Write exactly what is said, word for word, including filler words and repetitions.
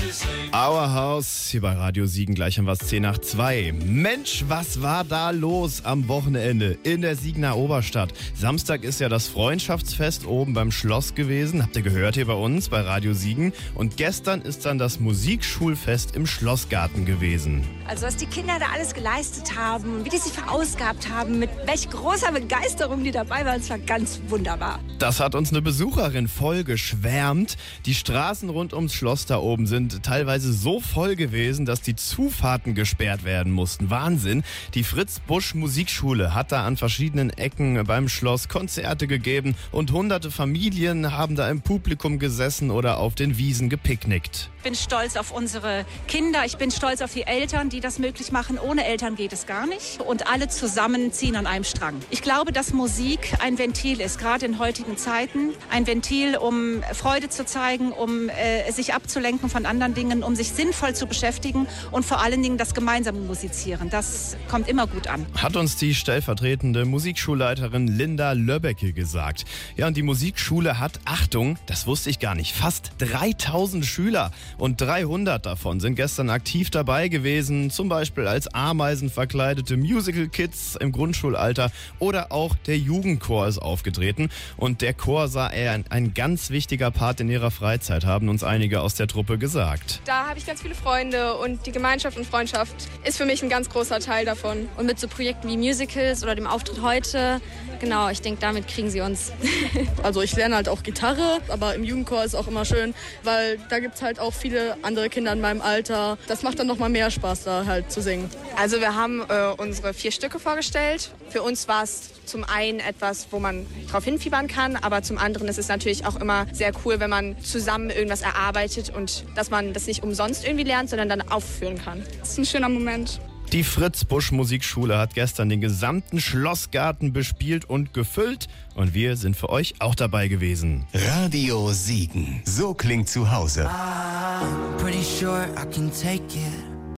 Our House, hier bei Radio Siegen, gleich haben wir es zehn nach zwei. Mensch, was war da los am Wochenende in der Siegener Oberstadt? Samstag ist ja das Freundschaftsfest oben beim Schloss gewesen, habt ihr gehört hier bei uns bei Radio Siegen. Und gestern ist dann das Musikschulfest im Schlossgarten gewesen. Also was die Kinder da alles geleistet haben, wie die sich verausgabt haben, mit welch großer Begeisterung die dabei waren, es war ganz wunderbar. Das hat uns eine Besucherin voll geschwärmt. Die Straßen rund ums Schloss da oben sind teilweise so voll gewesen, dass die Zufahrten gesperrt werden mussten. Wahnsinn. Die Fritz-Busch-Musikschule hat da an verschiedenen Ecken beim Schloss Konzerte gegeben und hunderte Familien haben da im Publikum gesessen oder auf den Wiesen gepicknickt. Ich bin stolz auf unsere Kinder, ich bin stolz auf die Eltern, die das möglich machen. Ohne Eltern geht es gar nicht. Und alle zusammen ziehen an einem Strang. Ich glaube, dass Musik ein Ventil ist, gerade in heutigen Zeiten. Ein Ventil, um Freude zu zeigen, um äh, sich abzulenken von anderen Dingen, um sich sinnvoll zu beschäftigen und vor allen Dingen das gemeinsame Musizieren. Das kommt immer gut an. Hat uns die stellvertretende Musikschulleiterin Linda Löbbecke gesagt. Ja, und die Musikschule hat, Achtung, das wusste ich gar nicht, fast dreitausend Schüler. Und dreihundert davon sind gestern aktiv dabei gewesen, zum Beispiel als Ameisen verkleidete Musical-Kids im Grundschulalter oder auch der Jugendchor ist aufgetreten. Und der Chor sei ein, ein ganz wichtiger Part in ihrer Freizeit, haben uns einige aus der Truppe gesagt. Da habe ich ganz viele Freunde und die Gemeinschaft und Freundschaft ist für mich ein ganz großer Teil davon. Und mit so Projekten wie Musicals oder dem Auftritt heute, genau, ich denke, damit kriegen sie uns. Also ich lerne halt auch Gitarre, aber im Jugendchor ist auch immer schön, weil da gibt es halt auch viele andere Kinder in meinem Alter. Das macht dann noch mal mehr Spaß, da halt zu singen. Also wir haben äh, unsere vier Stücke vorgestellt. Für uns war es zum einen etwas, wo man drauf hinfiebern kann, aber zum anderen ist es natürlich auch immer sehr cool, wenn man zusammen irgendwas erarbeitet und dass man das nicht umsonst irgendwie lernt, sondern dann aufführen kann. Das ist ein schöner Moment. Die Fritz-Busch-Musikschule hat gestern den gesamten Schlossgarten bespielt und gefüllt. Und wir sind für euch auch dabei gewesen. Radio Siegen. So klingt zu Hause. I'm pretty sure I can take it.